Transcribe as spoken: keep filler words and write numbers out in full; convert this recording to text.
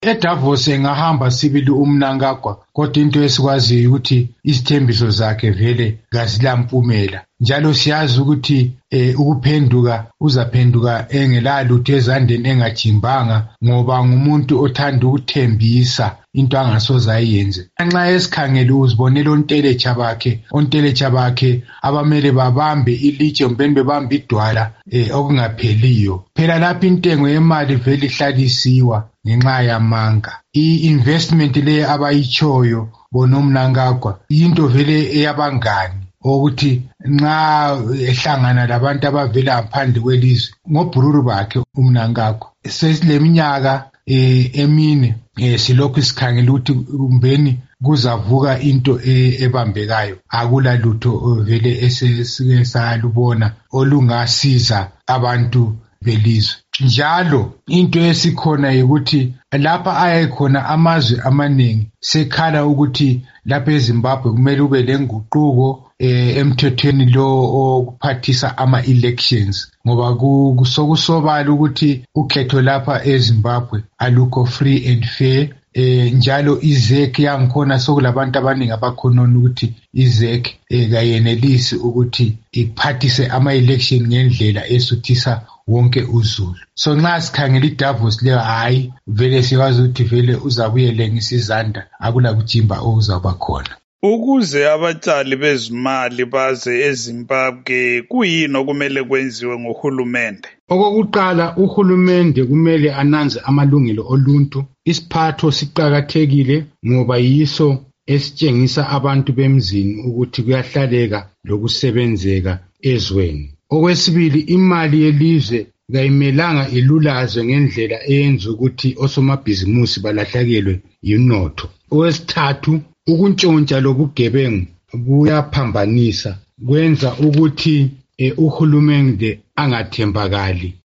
eDavos engahamba sibili uMnangagwa kodwa into esikwaziyo ukuthi izithembiso zakhe vele kazilampumela njalo siyazi ukuthi eh, ukuphenduka uzaphenduka engelalutho ezandeni engajimbanga ngoba ngumuntu othanda ukuthembisa into angasoze ayenze nxa esikhangele uzibonela onteletsha bakhe onteletsha bakhe abamele babambe ilitshe mbeni bebambe idwala eh, okungapheliyo phela lapha intengo yemali vele ihlalisiwa ngenxa yamanga i-investment le abayichoyo bonomnangagwa into vele eyabangani ukuthi nxa ehlangana labantu abavela ngaphandle kwelizwe ngobhururu bakhe uMnangagwa sesileminyaka eh, emine eh, silokhu sikhangela ukuthi kumbeni kuzavuka into eh, ebambekayo akula lutho vele esesike salubona olungasiza abantu belizwe njalo into esikhona ukuthi lapha ayakhona amazwe amaningi sekhala ukuthi lapha eZimbabwe kumele ube lenguquko eh, emthethweni lo okuphathisa ama-elections ngoba kusokusobala ukuthi ukhetho lapha eZimbabwe alukho free and fair eh, njalo izek yangikhona sokulabantu abaningi abakhonona ukuthi izek eh, kayenelisi ukuthi iphathise ama-election ngendlela esuthisa wonke uzulu so nxa sikhangela iDavos leyo hayi vele siyazi ukuthi vele uzabuyele ngisizanda akula kujimba okuzaba khona ukuze abatshali bezimali baze eZimbabwe kuyini okumele kwenziwe ngohulumende okokuqala uhulumende kumele ananze amalungelo oluntu isiphatho siqhakathekile ngoba yiso esitshengisa abantu bemzini ukuthi kuyahlaleka lokusebenzeka ezweni okwesibili imali yelizwe kayimelanga ilulazwe ngendlela eyenza ukuthi osomabhizimusi balahlekelwe yinotho okwesithathu ukuntshontsha lobugebengu buyaphambanisa kwenza ukuthi eh, uhulumende angathembakali